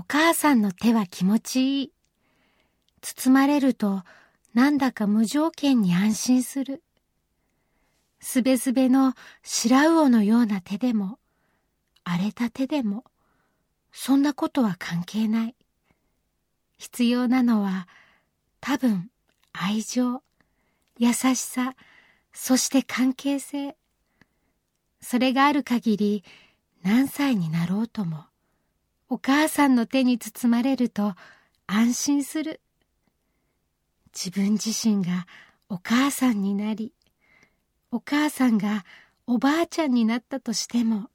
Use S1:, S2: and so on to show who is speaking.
S1: お母さんの手は気持ちいい。包まれるとなんだか無条件に安心する。すべすべの白魚のような手でも、荒れた手でも、そんなことは関係ない。必要なのは多分愛情、優しさ、そして関係性。それがある限り何歳になろうとも、お母さんの手に包まれると安心する。自分自身がお母さんになり、お母さんがおばあちゃんになったとしても、